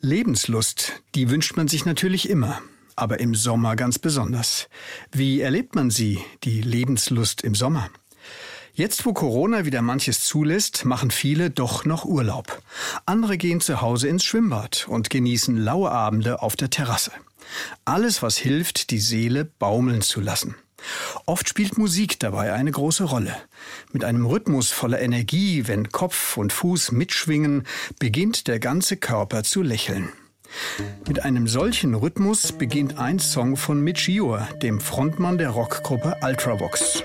Lebenslust, die wünscht man sich natürlich immer, aber im Sommer ganz besonders. Wie erlebt man sie, die Lebenslust im Sommer? Jetzt, wo Corona wieder manches zulässt, machen viele doch noch Urlaub. Andere gehen zu Hause ins Schwimmbad und genießen laue Abende auf der Terrasse. Alles, was hilft, die Seele baumeln zu lassen. Oft spielt Musik dabei eine große Rolle. Mit einem Rhythmus voller Energie, wenn Kopf und Fuß mitschwingen, beginnt der ganze Körper zu lächeln. Mit einem solchen Rhythmus beginnt ein Song von Midge Ure, dem Frontmann der Rockgruppe Ultravox.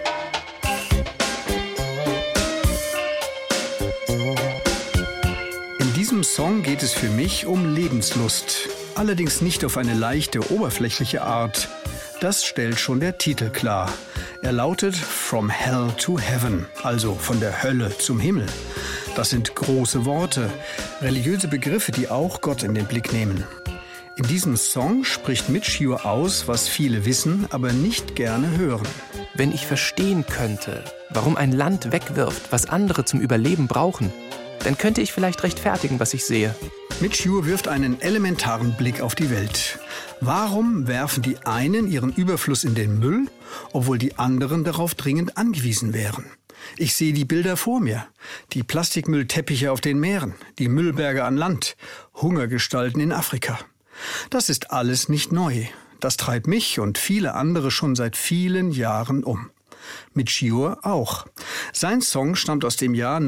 In diesem Song geht es für mich um Lebenslust. Allerdings nicht auf eine leichte, oberflächliche Art. Das stellt schon der Titel klar. Er lautet From Hell to Heaven, also von der Hölle zum Himmel. Das sind große Worte, religiöse Begriffe, die auch Gott in den Blick nehmen. In diesem Song spricht Midge Ure aus, was viele wissen, aber nicht gerne hören. Wenn ich verstehen könnte, warum ein Land wegwirft, was andere zum Überleben brauchen, dann könnte ich vielleicht rechtfertigen, was ich sehe. Midge Ure wirft einen elementaren Blick auf die Welt. Warum werfen die einen ihren Überfluss in den Müll, obwohl die anderen darauf dringend angewiesen wären? Ich sehe die Bilder vor mir. Die Plastikmüllteppiche auf den Meeren, die Müllberge an Land, Hungergestalten in Afrika. Das ist alles nicht neu. Das treibt mich und viele andere schon seit vielen Jahren um. Midge Ure auch. Sein Song stammt aus dem Jahr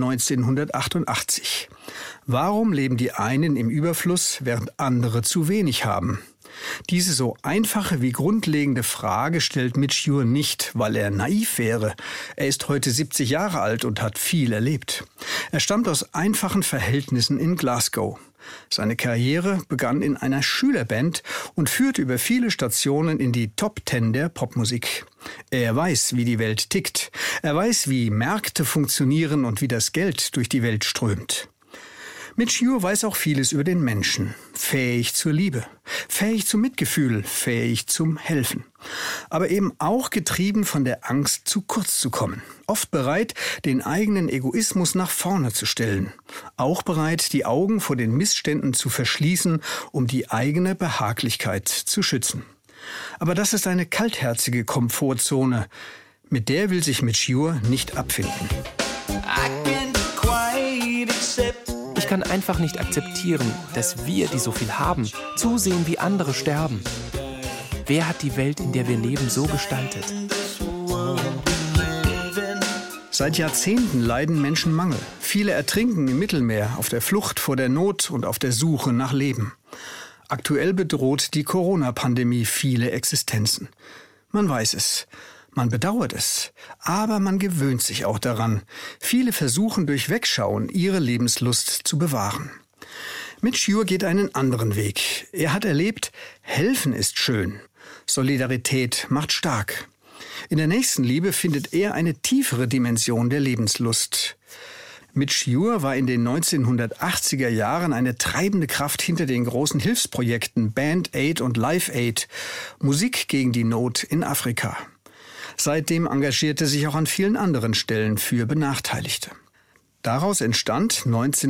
1988. Warum leben die einen im Überfluss, während andere zu wenig haben? Diese so einfache wie grundlegende Frage stellt Midge Ure nicht, weil er naiv wäre. Er ist heute 70 Jahre alt und hat viel erlebt. Er stammt aus einfachen Verhältnissen in Glasgow. Seine Karriere begann in einer Schülerband und führte über viele Stationen in die Top 10 der Popmusik. Er weiß, wie die Welt tickt. Er weiß, wie Märkte funktionieren und wie das Geld durch die Welt strömt. Midge Ure weiß auch vieles über den Menschen. Fähig zur Liebe, fähig zum Mitgefühl, fähig zum Helfen. Aber eben auch getrieben von der Angst, zu kurz zu kommen. Oft bereit, den eigenen Egoismus nach vorne zu stellen. Auch bereit, die Augen vor den Missständen zu verschließen, um die eigene Behaglichkeit zu schützen. Aber das ist eine kaltherzige Komfortzone. Mit der will sich Midge Ure nicht abfinden. Ich kann einfach nicht akzeptieren, dass wir, die so viel haben, zusehen, wie andere sterben. Wer hat die Welt, in der wir leben, so gestaltet? Seit Jahrzehnten leiden Menschen Mangel. Viele ertrinken im Mittelmeer, auf der Flucht vor der Not und auf der Suche nach Leben. Aktuell bedroht die Corona-Pandemie viele Existenzen. Man weiß es. Man bedauert es, aber man gewöhnt sich auch daran. Viele versuchen durch Wegschauen, ihre Lebenslust zu bewahren. Midge Ure geht einen anderen Weg. Er hat erlebt, helfen ist schön. Solidarität macht stark. In der Nächstenliebe findet er eine tiefere Dimension der Lebenslust. Midge Ure war in den 1980er Jahren eine treibende Kraft hinter den großen Hilfsprojekten Band Aid und Live Aid, Musik gegen die Not in Afrika. Seitdem engagierte er sich auch an vielen anderen Stellen für Benachteiligte. Daraus entstand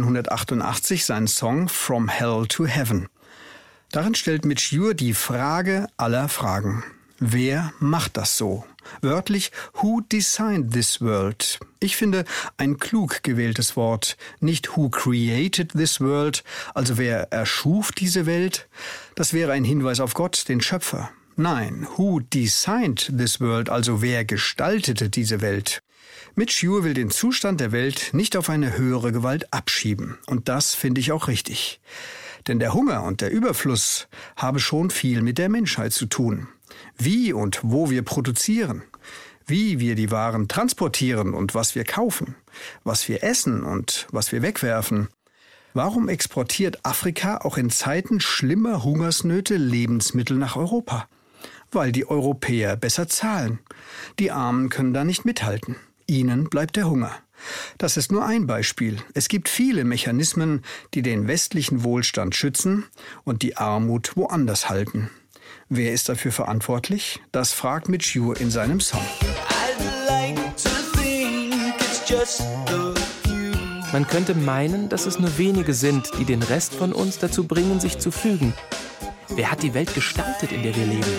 1988 sein Song From Hell to Heaven. Darin stellt Midge Ure die Frage aller Fragen. Wer macht das so? Wörtlich, who designed this world? Ich finde, ein klug gewähltes Wort. Nicht who created this world, also wer erschuf diese Welt. Das wäre ein Hinweis auf Gott, den Schöpfer. Nein, who designed this world, also wer gestaltete diese Welt? Midge Ure will den Zustand der Welt nicht auf eine höhere Gewalt abschieben. Und das finde ich auch richtig. Denn der Hunger und der Überfluss habe schon viel mit der Menschheit zu tun. Wie und wo wir produzieren, wie wir die Waren transportieren und was wir kaufen, was wir essen und was wir wegwerfen. Warum exportiert Afrika auch in Zeiten schlimmer Hungersnöte Lebensmittel nach Europa? Weil die Europäer besser zahlen. Die Armen können da nicht mithalten. Ihnen bleibt der Hunger. Das ist nur ein Beispiel. Es gibt viele Mechanismen, die den westlichen Wohlstand schützen und die Armut woanders halten. Wer ist dafür verantwortlich? Das fragt Midge Ure in seinem Song. I'd like to think it's just a few. Man könnte meinen, dass es nur wenige sind, die den Rest von uns dazu bringen, sich zu fügen. Wer hat die Welt gestaltet, in der wir leben?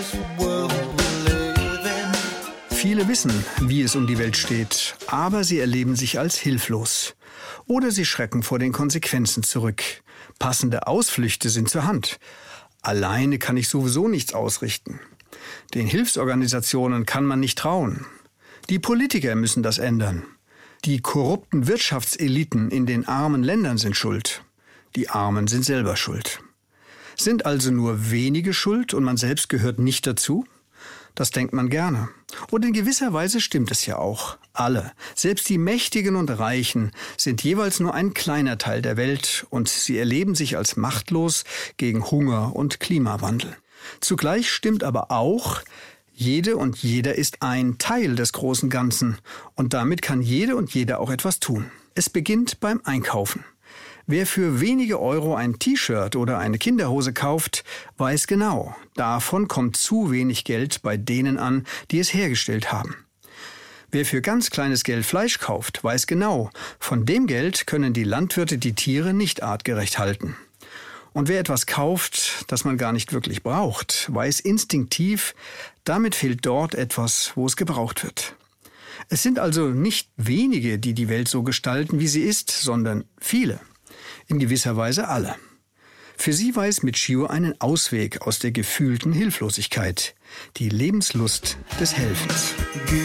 Viele wissen, wie es um die Welt steht, aber sie erleben sich als hilflos. Oder sie schrecken vor den Konsequenzen zurück. Passende Ausflüchte sind zur Hand. Alleine kann ich sowieso nichts ausrichten. Den Hilfsorganisationen kann man nicht trauen. Die Politiker müssen das ändern. Die korrupten Wirtschaftseliten in den armen Ländern sind schuld. Die Armen sind selber schuld. Sind also nur wenige schuld und man selbst gehört nicht dazu? Das denkt man gerne. Und in gewisser Weise stimmt es ja auch. Alle, selbst die Mächtigen und Reichen, sind jeweils nur ein kleiner Teil der Welt und sie erleben sich als machtlos gegen Hunger und Klimawandel. Zugleich stimmt aber auch, jede und jeder ist ein Teil des großen Ganzen und damit kann jede und jeder auch etwas tun. Es beginnt beim Einkaufen. Wer für wenige Euro ein T-Shirt oder eine Kinderhose kauft, weiß genau, davon kommt zu wenig Geld bei denen an, die es hergestellt haben. Wer für ganz kleines Geld Fleisch kauft, weiß genau, von dem Geld können die Landwirte die Tiere nicht artgerecht halten. Und wer etwas kauft, das man gar nicht wirklich braucht, weiß instinktiv, damit fehlt dort etwas, wo es gebraucht wird. Es sind also nicht wenige, die die Welt so gestalten, wie sie ist, sondern viele. In gewisser Weise alle. Für sie weiß Michio einen Ausweg aus der gefühlten Hilflosigkeit, die Lebenslust des Helfens.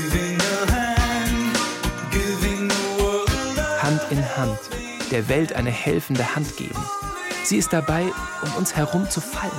Hand in Hand, der Welt eine helfende Hand geben. Sie ist dabei, um uns herum zu fallen.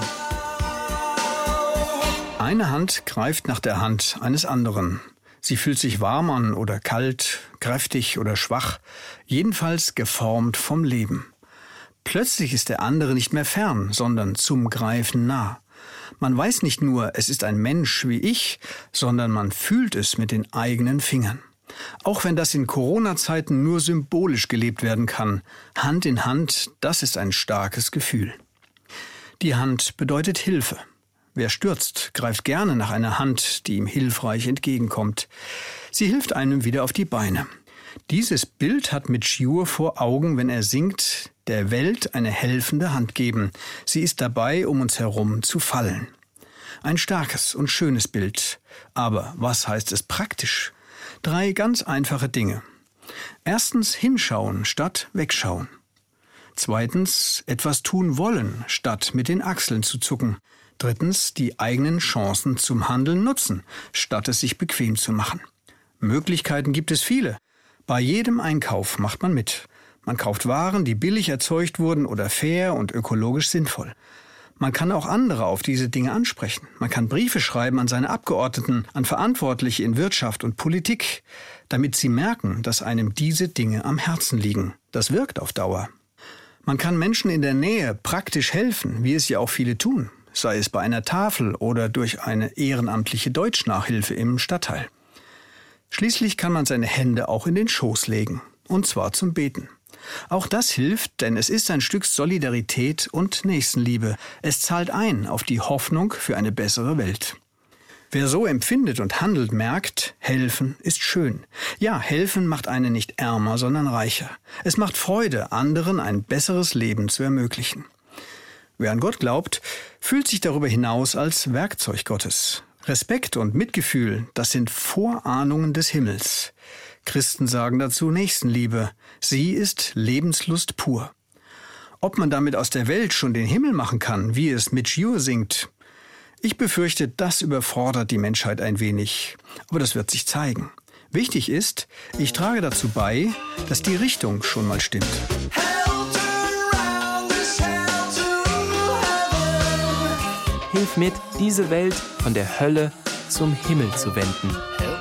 Eine Hand greift nach der Hand eines anderen. Sie fühlt sich warm an oder kalt, kräftig oder schwach, jedenfalls geformt vom Leben. Plötzlich ist der andere nicht mehr fern, sondern zum Greifen nah. Man weiß nicht nur, es ist ein Mensch wie ich, sondern man fühlt es mit den eigenen Fingern. Auch wenn das in Corona-Zeiten nur symbolisch gelebt werden kann, Hand in Hand, das ist ein starkes Gefühl. Die Hand bedeutet Hilfe. Wer stürzt, greift gerne nach einer Hand, die ihm hilfreich entgegenkommt. Sie hilft einem wieder auf die Beine. Dieses Bild hat Michiur vor Augen, wenn er singt, der Welt eine helfende Hand geben. Sie ist dabei, um uns herum zu fallen. Ein starkes und schönes Bild. Aber was heißt es praktisch? 3 ganz einfache Dinge. Erstens hinschauen statt wegschauen. Zweitens etwas tun wollen, statt mit den Achseln zu zucken. Drittens die eigenen Chancen zum Handeln nutzen, statt es sich bequem zu machen. Möglichkeiten gibt es viele. Bei jedem Einkauf macht man mit. Man kauft Waren, die billig erzeugt wurden oder fair und ökologisch sinnvoll. Man kann auch andere auf diese Dinge ansprechen. Man kann Briefe schreiben an seine Abgeordneten, an Verantwortliche in Wirtschaft und Politik, damit sie merken, dass einem diese Dinge am Herzen liegen. Das wirkt auf Dauer. Man kann Menschen in der Nähe praktisch helfen, wie es ja auch viele tun, sei es bei einer Tafel oder durch eine ehrenamtliche Deutschnachhilfe im Stadtteil. Schließlich kann man seine Hände auch in den Schoß legen, und zwar zum Beten. Auch das hilft, denn es ist ein Stück Solidarität und Nächstenliebe. Es zahlt ein auf die Hoffnung für eine bessere Welt. Wer so empfindet und handelt, merkt, helfen ist schön. Ja, helfen macht einen nicht ärmer, sondern reicher. Es macht Freude, anderen ein besseres Leben zu ermöglichen. Wer an Gott glaubt, fühlt sich darüber hinaus als Werkzeug Gottes. Respekt und Mitgefühl, das sind Vorahnungen des Himmels. Christen sagen dazu Nächstenliebe. Sie ist Lebenslust pur. Ob man damit aus der Welt schon den Himmel machen kann, wie es Michiur singt, ich befürchte, das überfordert die Menschheit ein wenig. Aber das wird sich zeigen. Wichtig ist, ich trage dazu bei, dass die Richtung schon mal stimmt. Hilf mit, diese Welt von der Hölle zum Himmel zu wenden.